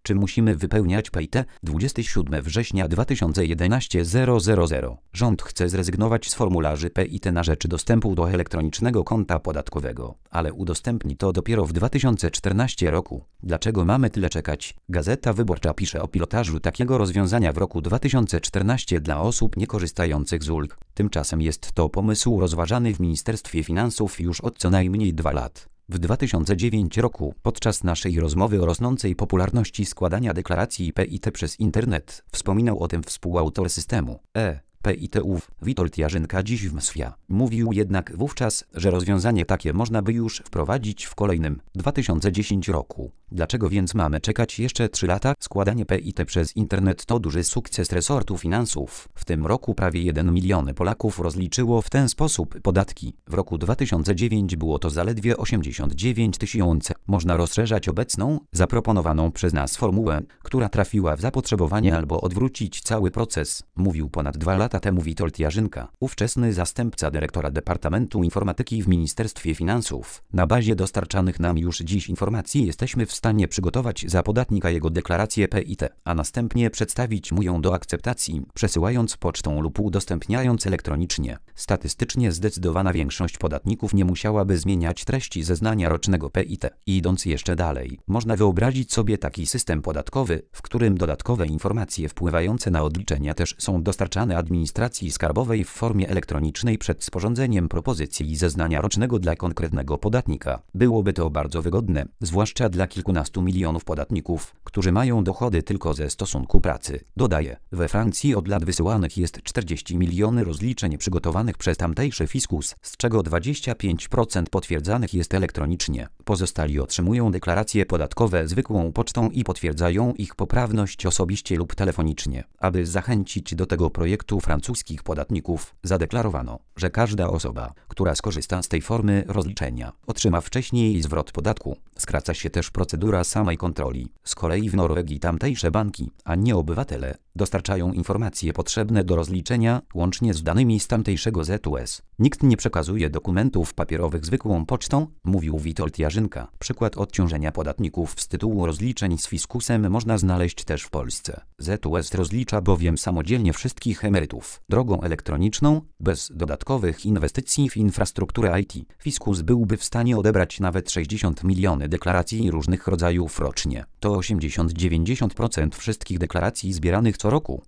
Czy musimy wypełniać PIT? 27 września 2011 000. Rząd chce zrezygnować z formularzy PIT na rzecz dostępu do elektronicznego konta podatkowego, ale udostępni to dopiero w 2014 roku. Dlaczego mamy tyle czekać? Gazeta Wyborcza pisze o pilotażu takiego rozwiązania w roku 2014 dla osób niekorzystających z ulg. Tymczasem jest to pomysł rozważany w Ministerstwie Finansów już od co najmniej 2 lat. W 2009 roku, podczas naszej rozmowy o rosnącej popularności składania deklaracji PIT przez internet, wspominał o tym współautor systemu PIT-ów Witold Jarzynka dziś w MSWiA. Mówił jednak wówczas, że rozwiązanie takie można by już wprowadzić w kolejnym 2010 roku. Dlaczego więc mamy czekać jeszcze 3 lata? Składanie PIT przez internet to duży sukces resortu finansów. W tym roku prawie 1 milion Polaków rozliczyło w ten sposób podatki. W roku 2009 było to zaledwie 89 tysięcy. Można rozszerzać obecną, zaproponowaną przez nas formułę, która trafiła w zapotrzebowanie, albo odwrócić cały proces, mówił ponad 2 lata temu Witold Jarzynka, ówczesny zastępca dyrektora Departamentu Informatyki w Ministerstwie Finansów. Na bazie dostarczanych nam już dziś informacji jesteśmy w stanie przygotować za podatnika jego deklarację PIT, a następnie przedstawić mu ją do akceptacji, przesyłając pocztą lub udostępniając elektronicznie. Statystycznie zdecydowana większość podatników nie musiałaby zmieniać treści zeznania rocznego PIT. Idąc jeszcze dalej, można wyobrazić sobie taki system podatkowy, w którym dodatkowe informacje wpływające na odliczenia też są dostarczane administracji skarbowej w formie elektronicznej przed sporządzeniem propozycji zeznania rocznego dla konkretnego podatnika. Byłoby to bardzo wygodne, zwłaszcza dla kilkunastu milionów podatników, którzy mają dochody tylko ze stosunku pracy. Dodaje, we Francji od lat wysyłanych jest 40 milionów rozliczeń przygotowanych przez tamtejszy fiskus, z czego 25% potwierdzanych jest elektronicznie. Pozostali otrzymują deklaracje podatkowe zwykłą pocztą i potwierdzają ich poprawność osobiście lub telefonicznie. Aby zachęcić do tego projektu francuskich podatników, zadeklarowano, że każda osoba, która skorzysta z tej formy rozliczenia, otrzyma wcześniej zwrot podatku. Skraca się też procedura samej kontroli. Z kolei w Norwegii tamtejsze banki, a nie obywatele, dostarczają informacje potrzebne do rozliczenia, łącznie z danymi z tamtejszego ZUS. Nikt nie przekazuje dokumentów papierowych zwykłą pocztą, mówił Witold Jarzynka. Przykład odciążenia podatników z tytułu rozliczeń z fiskusem można znaleźć też w Polsce. ZUS rozlicza bowiem samodzielnie wszystkich emerytów drogą elektroniczną, bez dodatkowych inwestycji w infrastrukturę IT. Fiskus byłby w stanie odebrać nawet 60 milionów deklaracji różnych rodzajów rocznie. To 80–90% wszystkich deklaracji zbieranych co roku.